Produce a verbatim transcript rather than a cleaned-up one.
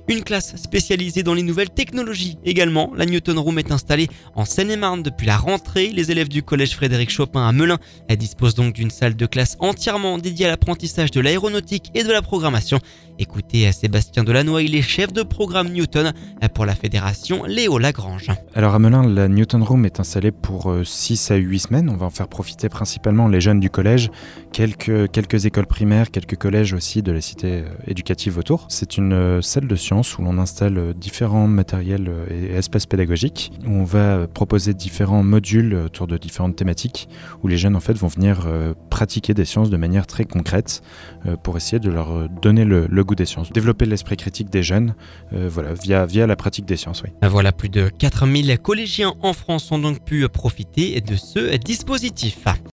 Une classe spécialisée dans les nouvelles technologies également. La Newton Room est installée en Seine-et-Marne depuis la rentrée. Les élèves du collège Frédéric Chopin à Melun disposent donc d'une salle de classe entièrement dédiée à l'apprentissage de l'aéronautique et de la programmation. Écoutez Sébastien Delannoy, il est chef de programme Newton pour la fédération Léo Lagrange. Alors à Melun, la Newton Room est installée pour six à huit semaines. On va en faire profiter principalement les jeunes du collège, quelques, quelques écoles primaires, quelques collèges aussi de la cité éducative autour. C'est une salle de sciences où l'on installe différents matériels et espaces pédagogiques, où on va proposer différents modules autour de différentes thématiques, où les jeunes en fait vont venir pratiquer des sciences de manière très concrète pour essayer de leur donner le, le goût des sciences, développer l'esprit critique des jeunes euh, voilà, via, via la pratique des sciences. Oui. Voilà, plus de quatre mille collégiens en France ont donc pu profiter de ce dispositif.